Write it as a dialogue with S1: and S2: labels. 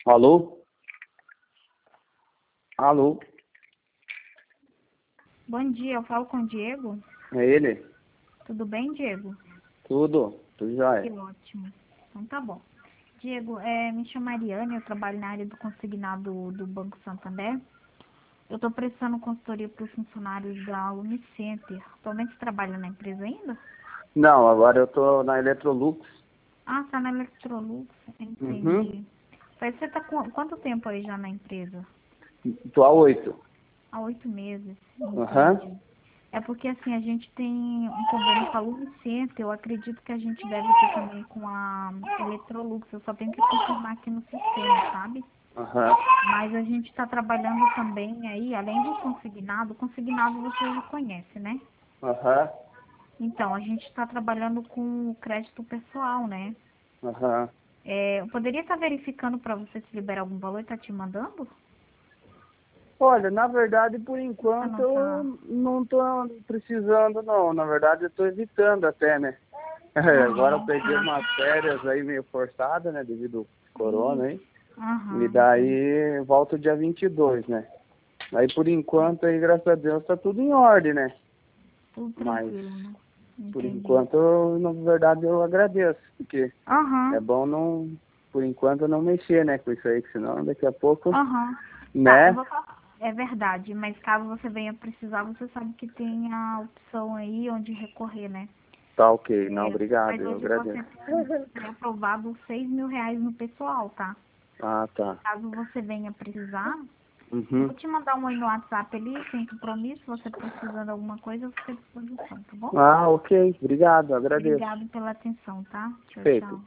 S1: Alô? Alô?
S2: Bom dia, eu falo com o Diego.
S1: É ele?
S2: Tudo bem, Diego?
S1: Tudo
S2: Que
S1: jóia.
S2: ótimo. Então tá bom. Diego, me chamo Mariane, eu trabalho na área do consignado do Banco Santander. Eu estou prestando consultoria para os funcionários da Unicenter. Atualmente você trabalha na empresa ainda?
S1: Não, agora eu tô na Electrolux.
S2: Ah, está na Electrolux,
S1: Uhum.
S2: entendi. Mas você está com quanto tempo aí já na empresa?
S1: Tô a 8.
S2: Há 8 meses,
S1: Aham.
S2: entendi. É porque assim, a gente tem um convênio com a Unicenter, eu acredito que a gente deve ter também com a Electrolux, eu só tenho que confirmar aqui no sistema, sabe?
S1: Aham.
S2: Mas a gente está trabalhando também aí, além do consignado, o consignado você já conhece, né?
S1: Aham.
S2: Então, a gente está trabalhando com o crédito pessoal, né?
S1: Aham.
S2: Eu poderia estar verificando para você se liberar algum valor e tá te mandando?
S1: Olha, na verdade, por
S2: Você
S1: enquanto,
S2: não tá...
S1: eu não tô precisando, não. Na verdade, eu tô evitando até, né? Agora eu
S2: Aham,
S1: peguei
S2: sim.
S1: umas férias aí meio forçadas, né? Devido ao corona aí.
S2: Isso.
S1: E
S2: Aham, entendi.
S1: daí volto dia 22, né? Aí por enquanto aí, graças a Deus, tá tudo em ordem, né?
S2: Tudo
S1: Mas
S2: tranquilo, né?
S1: por
S2: Entendi.
S1: enquanto, na verdade, eu agradeço, porque é
S2: Aham,
S1: bom não, por enquanto, não mexer, né, com isso aí, que senão daqui a pouco,
S2: aham. Tá, eu
S1: né?
S2: vou falar. É verdade, mas caso você venha precisar, você sabe que tem a opção aí onde recorrer, né?
S1: Tá ok, não, obrigado,
S2: Mas
S1: eu
S2: hoje
S1: agradeço.
S2: você tem aprovado R$ 6.000 no pessoal, tá?
S1: Ah, tá.
S2: Caso você venha precisar, eu
S1: Uhum.
S2: vou te mandar um oi no WhatsApp ali, sem compromisso, se você precisando de alguma coisa, eu fico à disposição, tá bom?
S1: Ah, ok, obrigado, agradeço.
S2: Obrigado pela atenção, tá? Tchau,
S1: Feito.
S2: tchau.